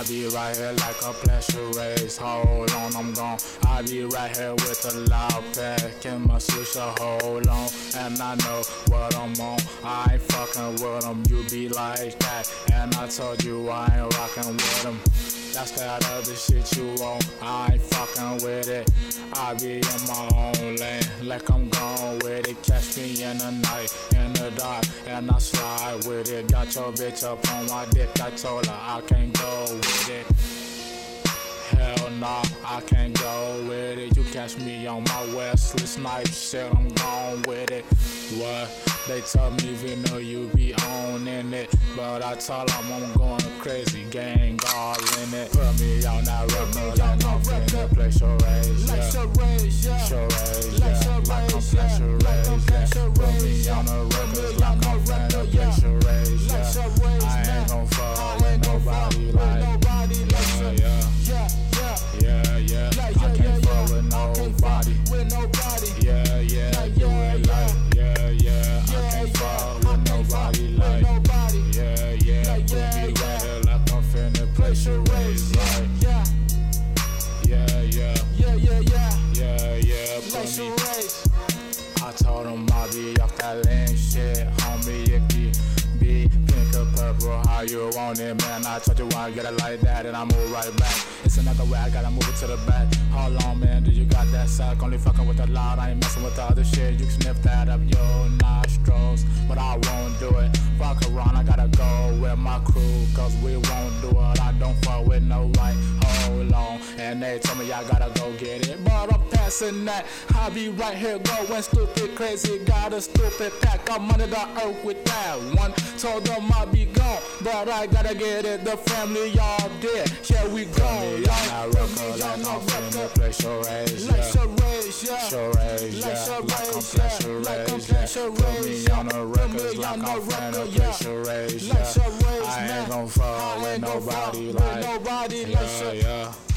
I be right here like a pleasure race. Hold on, I'm gone. I be right here with a loud pack in my switch, hold on. And I know what I'm on. I ain't fucking with them. You be like that. And I told you I ain't rocking with them. That's that other shit you want. I ain't fucking with it. I be in my own lane, like I'm gone with it. Catch me in the night, in the dark, and I slide with it. Got your bitch up on my dick. I told her I can't go with it. Hell nah, I can't go with it. You catch me on my Wesley Snipes shit, I'm gone with it. What? They told me even though you be owning it, but I told them I'm going crazy, gang all in it. Put me on that record like I'm finna play charades, yeah. Charades, yeah. Like I'm playing charades, yeah. Put me on the record like I'm finna play charades, yeah. I ain't gon' fall with nobody like, yeah. I can't fall with nobody. Yeah, do it like, yeah. I can't fall with nobody like, yeah. Put me right here like I'm finna play charades, like, yeah. Put me. I told him I be off that lame shit, homie. It be pink or purple, how you want it, man. I told you I get it like that, and I move right back. It's another way, I gotta move it to the back. Hold on, man, do you got that sack? Only fucking with the loud, I ain't messing with the other shit. You can sniff that up your nostrils, but I won't do it. Fuck around, I gotta go with my crew, cause we won't do it. I don't fuck with no white. Hold on, and they told me I gotta go get it, but I'm passing that. I be right here going stupid crazy, got a stupid pack. I'm under the earth with that one. Told them I be gone, but I gotta get it. The family all dead, yeah, we gone. Like I'm finna play charades, yeah. Charades, yeah. Like I'm playing charades, yeah. Put me on the records like I'm finna play charades, yeah. I ain't gon' fall with nobody like, yeah.